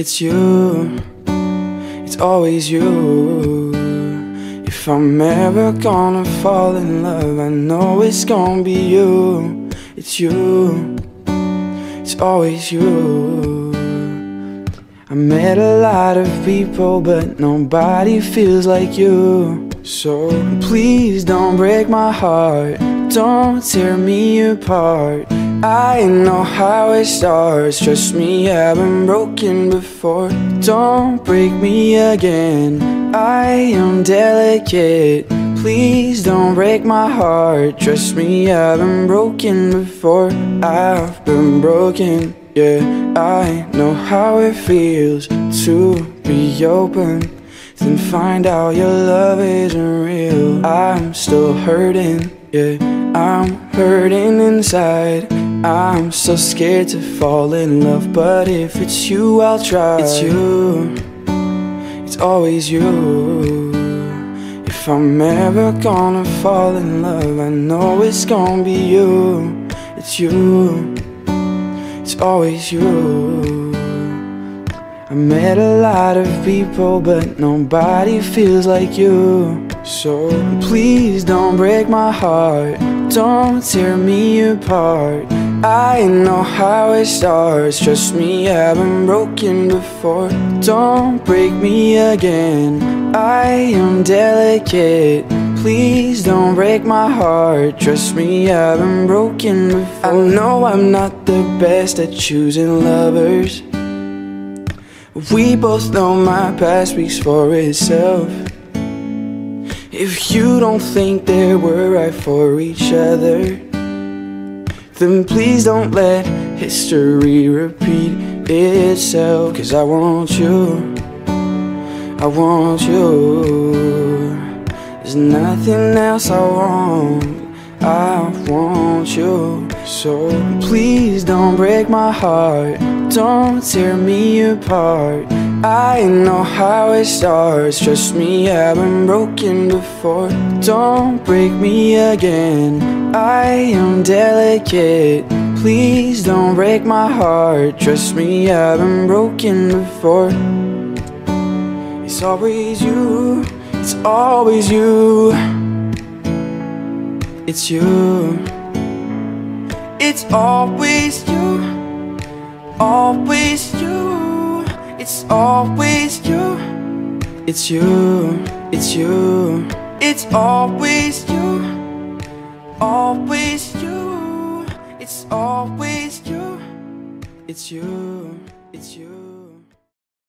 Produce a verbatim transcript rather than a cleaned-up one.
It's you, it's always you. If I'm ever gonna fall in love, I know it's gonna be you. It's you, it's always you. I met a lot of people, but nobody feels like you. So please don't break my heart, don't tear me apart. I know how it starts, trust me, I've been broken before. Don't break me again, I am delicate. Please don't break my heart, trust me, I've been broken before. I've been broken, yeah, I know how it feels to be open, then find out your love isn't real. I'm still hurting, yeah, I'm hurting inside. I'm so scared to fall in love, but if it's you, I'll try. It's you, it's always you. If I'm ever gonna fall in love, I know it's gonna be you. It's you, it's always you. I met a lot of people, but nobody feels like you. So please don't break my heart, don't tear me apart. I know how it starts, trust me, I've been broken before. Don't break me again, I am delicate. Please don't break my heart, trust me, I've been broken before. I know I'm not the best at choosing lovers, we both know my past speaks for itself. If you don't think that we're right for each other, then please don't let history repeat itself. Cause I want you, I want you. There's nothing else I want, I want you. So please don't break my heart, don't tear me apart. I know how it starts, trust me, I've been broken before. Don't break me again, I am delicate. Please don't break my heart, trust me, I've been broken before. It's always you, it's always you. It's you, it's always you, always you. It's always you. It's you, it's you. It's always you, always you. It's always you. It's you, it's you.